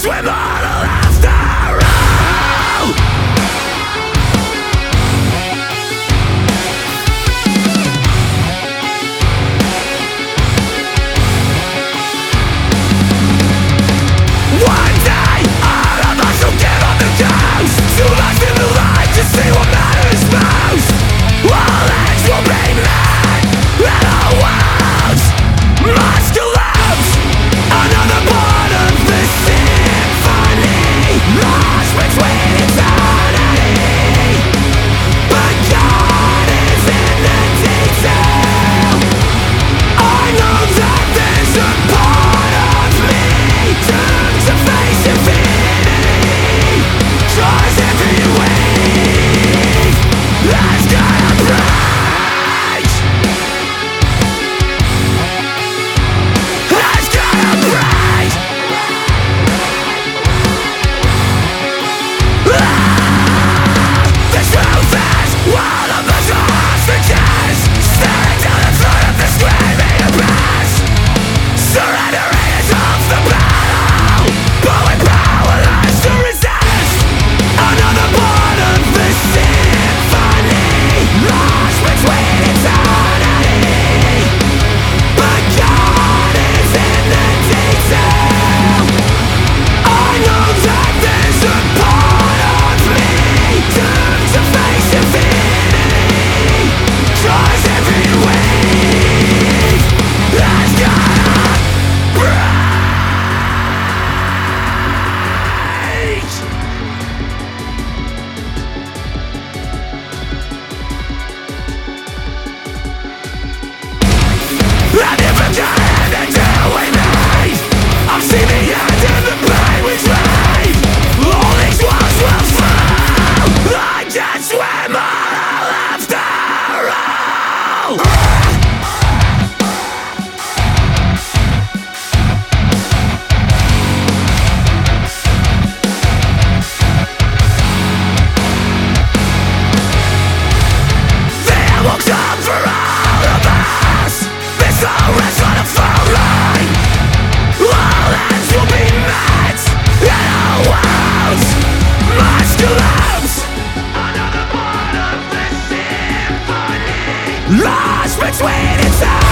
swim all after all. One day, all of us will give up the ghost to life in the light to see what matters most. All ends will be met, and all worlds must collapse. Another part of the symphony, lost between eternity. But God is in the detail. I know that there's a part of me doomed to face infinity. Cause every wave has gotta break. Has gotta break. The truth is, one of us are hostages, staring down the throat of the screaming abyss. Surrendering is half the battle, but we're powerless to resist. Another part of the symphony, lost between eternity. But God is in the detail. I know that there's a part of me doomed to face infinity. Cause every wave has gotta break. I never got anything we made. I've seen the end of the pain we trade. All these walls will fall. I can't swim all after all. There will come for all of us. This all rests on a phone line. All ends will be met, and all worlds must collapse. Another part of the symphony, lost between its